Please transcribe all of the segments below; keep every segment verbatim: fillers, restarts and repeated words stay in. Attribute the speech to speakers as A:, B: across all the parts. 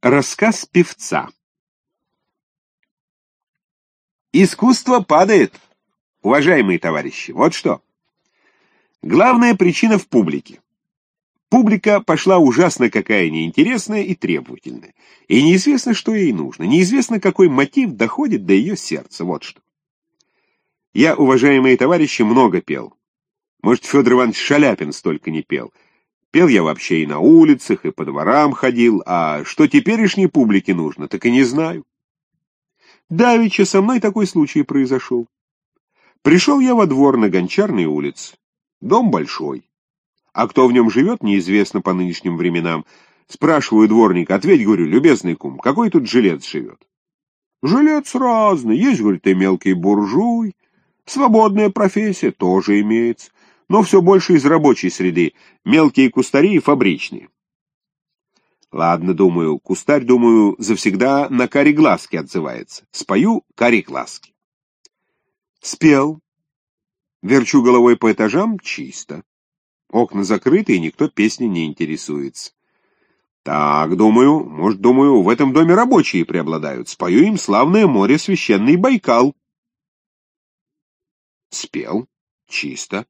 A: Рассказ певца. Искусство падает, уважаемые товарищи. Вот что. Главная причина в публике. Публика пошла ужасно какая неинтересная и требовательная. И неизвестно, что ей нужно. Неизвестно, какой мотив доходит до ее сердца. Вот что. Я, уважаемые товарищи, много пел. Может, Федор Иванович Шаляпин столько не пел. Пел я вообще и на улицах, и по дворам ходил, а что теперешней публике нужно, так и не знаю. Давеча со мной такой случай произошел. Пришел я во двор на Гончарной улице. Дом большой. А кто в нем живет, неизвестно по нынешним временам. Спрашиваю дворника, ответь, говорю, любезный кум, какой тут жилец живет? Жилец разный, есть, говорит, и мелкий буржуй. Свободная профессия тоже имеется. Но все больше из рабочей среды, мелкие кустари и фабричные. Ладно, думаю, кустарь, думаю, завсегда на каре глазки отзывается. Спою каре глазки. Спел. Верчу головой по этажам, чисто. Окна закрыты, и никто песней не интересуется. Так, думаю, может, думаю, в этом доме рабочие преобладают. Спою им славное море, священный Байкал. Спел. Чисто.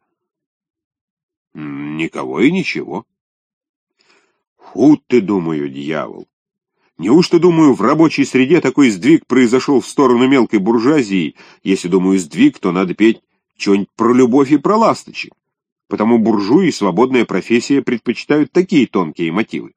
A: Никого и ничего. Фу ты, думаю, дьявол. Неужто, думаю, в рабочей среде такой сдвиг произошел в сторону мелкой буржуазии? Если, думаю, сдвиг, то надо петь что-нибудь про любовь и про ласточек. Потому буржуи и свободная профессия предпочитают такие тонкие мотивы.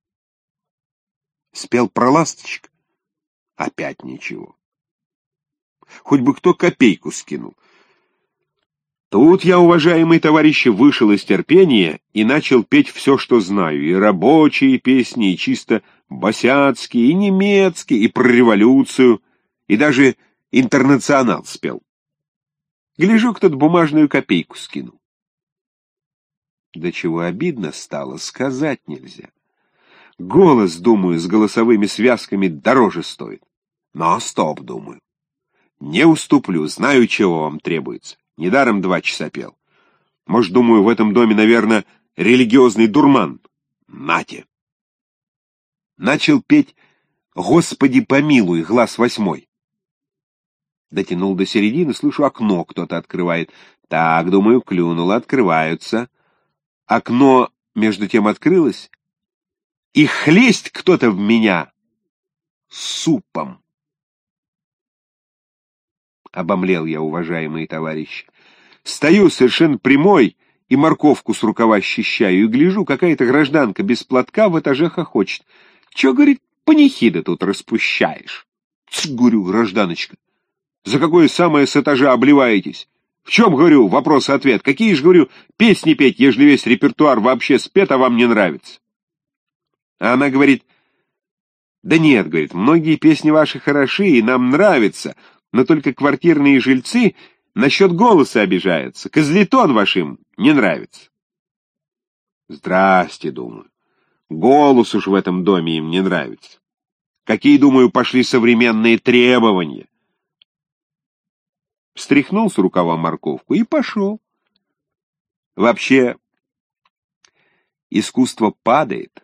A: Спел про ласточек. Опять ничего. Хоть бы кто копейку скинул. Тут я, уважаемые товарищи, вышел из терпения и начал петь все, что знаю, и рабочие песни, и чисто босяцкие, и немецкие, и про революцию, и даже интернационал спел. Гляжу, кто-то бумажную копейку скинул. До чего обидно стало, сказать нельзя. Голос, думаю, с голосовыми связками дороже стоит. Но стоп, думаю. Не уступлю, знаю, чего вам требуется. Недаром два часа пел. Может, думаю, в этом доме, наверное, религиозный дурман. Нате. Начал петь «Господи помилуй», глаз восьмой. Дотянул до середины, слышу, окно кто-то открывает. Так, думаю, клюнуло, открываются. Окно между тем открылось, и хлесть кто-то в меня супом. Обомлел я, уважаемые товарищи. Стою совершенно прямой и морковку с рукава счищаю, и гляжу, какая-то гражданка без платка в этаже хохочет. Че, говорит, панихида тут распущаешь? Ц, говорю, гражданочка, за какое самое с этажа обливаетесь? В чем, говорю, вопрос-ответ? Какие же, говорю, песни петь, ежели весь репертуар вообще спет, а вам не нравится? А она говорит, да нет, говорит, многие песни ваши хороши и нам нравятся, но только квартирные жильцы насчет голоса обижаются. Козлетон вашим не нравится. Здрасте, думаю. Голос уж в этом доме им не нравится. Какие, думаю, пошли современные требования? Встряхнул с рукава морковку и пошел. Вообще, искусство падает,